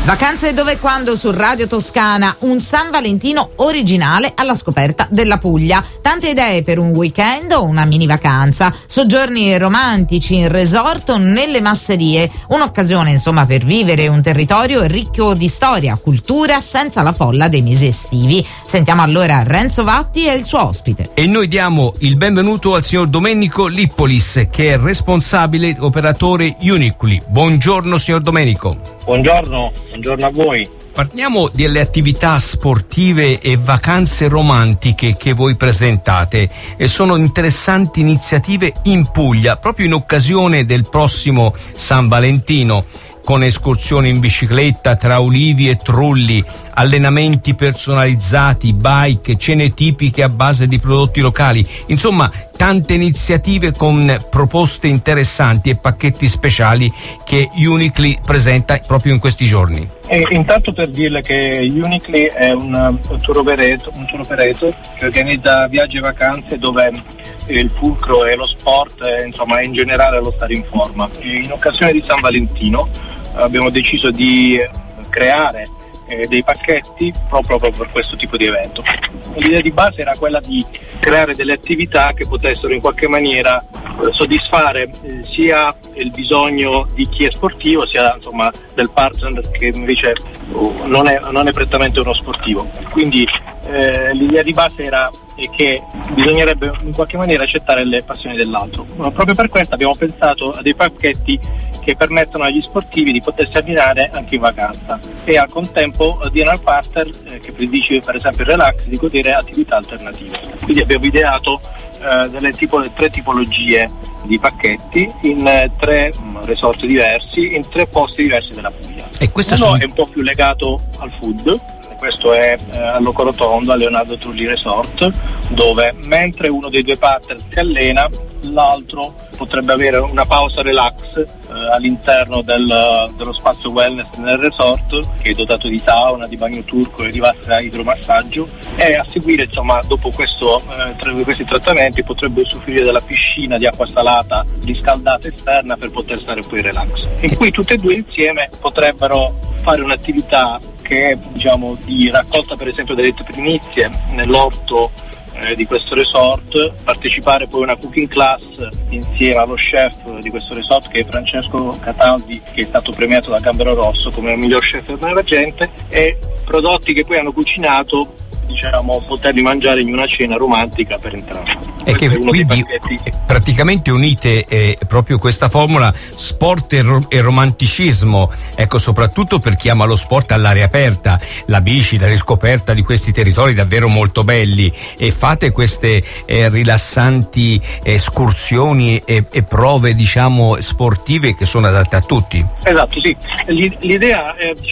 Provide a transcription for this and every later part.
Vacanze dove e quando su Radio Toscana, un San Valentino originale alla scoperta della Puglia. Tante idee per un weekend o una mini vacanza, soggiorni romantici in resort o nelle masserie, un'occasione insomma per vivere un territorio ricco di storia, cultura, senza la folla dei mesi estivi. Sentiamo allora Renzo Vatti e il suo ospite. E noi diamo il benvenuto al signor Domenico Lippolis, che è responsabile operatore Unicli. Buongiorno signor Domenico. Buongiorno a voi. Parliamo delle attività sportive e vacanze romantiche che voi presentate, e sono interessanti iniziative in Puglia proprio in occasione del prossimo San Valentino, con escursioni in bicicletta tra ulivi e trulli, allenamenti personalizzati, bike, cene tipiche a base di prodotti locali, insomma tante iniziative con proposte interessanti e pacchetti speciali che Unicli presenta proprio in questi giorni. Intanto per dirle che Unicli è un tour operator che organizza viaggi e vacanze dove il fulcro è lo sport e insomma in generale lo stare in forma. In occasione di San Valentino abbiamo deciso di creare dei pacchetti proprio per questo tipo di evento. L'idea di base era quella di creare delle attività che potessero in qualche maniera soddisfare sia il bisogno di chi è sportivo, sia insomma del partner che invece non è prettamente uno sportivo. Quindi l'idea di base era che bisognerebbe in qualche maniera accettare le passioni dell'altro. Proprio per questo abbiamo pensato a dei pacchetti che permettono agli sportivi di potersi allenare anche in vacanza e al contempo diano al partner che predice per esempio il relax di godere attività alternative. Quindi abbiamo ideato tre tipologie di pacchetti in 3 resort diversi, in 3 posti diversi della Puglia. E questo uno è un po' più legato al food. Questo è a Locorotondo, a Leonardo Trulli Resort, dove mentre uno dei 2 partner si allena, l'altro potrebbe avere una pausa relax all'interno dello spazio wellness nel resort, che è dotato di sauna, di bagno turco e di vasca idromassaggio, e a seguire insomma dopo questi trattamenti potrebbe usufruire della piscina di acqua salata riscaldata esterna per poter stare poi relax. E qui tutte e 2 insieme potrebbero fare un'attività che è di raccolta per esempio delle primizie nell'orto di questo resort, partecipare poi a una cooking class insieme allo chef di questo resort, che è Francesco Cataldi, che è stato premiato da Gambero Rosso come miglior chef emergente, e prodotti che poi hanno cucinato poterli mangiare in una cena romantica per entrambi. E che quindi praticamente unite proprio questa formula sport e romanticismo, ecco, soprattutto per chi ama lo sport all'aria aperta, la bici, la riscoperta di questi territori davvero molto belli, e fate queste rilassanti escursioni e prove sportive che sono adatte a tutti. Esatto, sì. L'idea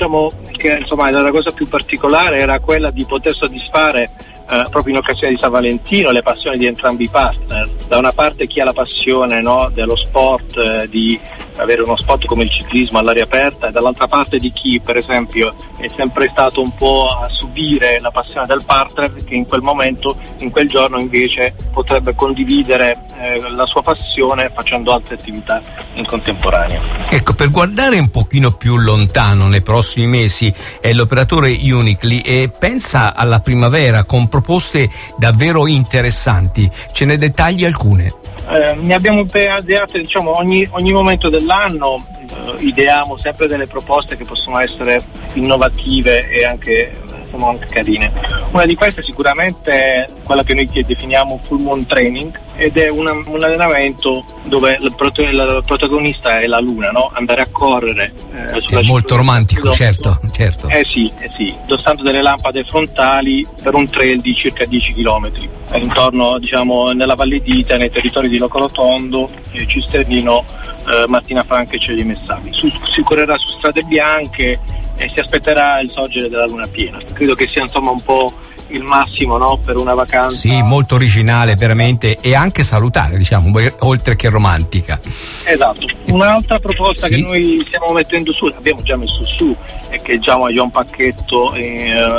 che insomma la cosa più particolare era quella di poter soddisfare proprio in occasione di San Valentino le passioni di entrambi i partner. Da una parte chi ha la passione dello sport, di avere uno sport come il ciclismo all'aria aperta, e dall'altra parte di chi per esempio è sempre stato un po' a subire la passione del partner, che in quel momento, in quel giorno invece potrebbe condividere la sua passione facendo altre attività in contemporanea. Ecco, per guardare un pochino più lontano nei prossimi mesi, l'operatore Unicli pensa alla primavera con proposte davvero interessanti. Ce ne dettagli alcune? Ne abbiamo ideate ogni momento dell'anno, ideiamo sempre delle proposte che possono essere innovative e anche carine. Una di queste sicuramente è quella che noi definiamo full moon training, ed è un allenamento dove il protagonista è la luna, andare a correre è molto romantico, certo. Sì, indossando delle lampade frontali per un trail di circa 10 km intorno nella Valle d'Ita, nei territori di Locorotondo, Cisternino, Martina Franca e Ceglie Messapi. Si correrà su strade bianche e si aspetterà il sorgere della luna piena. Credo che sia un po' il massimo per una vacanza. Sì, molto originale veramente, e anche salutare, oltre che romantica. Esatto. Un'altra proposta che noi stiamo mettendo su, abbiamo già messo su, e che già è un pacchetto, in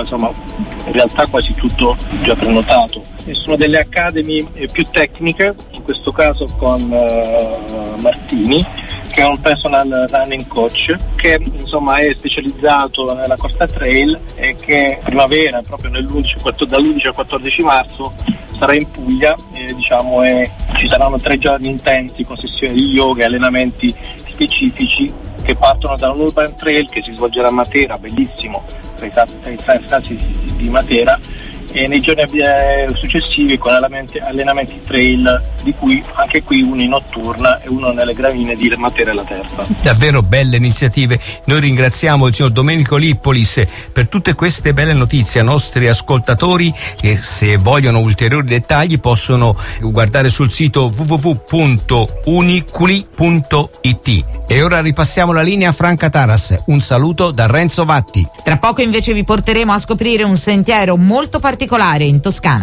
realtà quasi tutto già prenotato, e sono delle academy più tecniche, in questo caso con Martini, che è un personal running coach che insomma è specializzato nella corsa trail e che primavera, proprio dall'11 al 14 marzo, sarà in Puglia e ci saranno 3 giorni intensi con sessioni di yoga e allenamenti specifici che partono da un urban trail che si svolgerà a Matera, bellissimo, tra i sassi di Matera, e nei giorni successivi con allenamenti trail, di cui anche qui uno in notturna e uno nelle gravine di Matera e La Terza. Davvero belle iniziative. Noi ringraziamo il signor Domenico Lippolis per tutte queste belle notizie. A nostri ascoltatori che, se vogliono ulteriori dettagli, possono guardare sul sito www.uniculi.it. E ora ripassiamo la linea a Franca Taras. Un saluto da Renzo Vatti. Tra poco invece vi porteremo a scoprire un sentiero molto particolare in Toscana.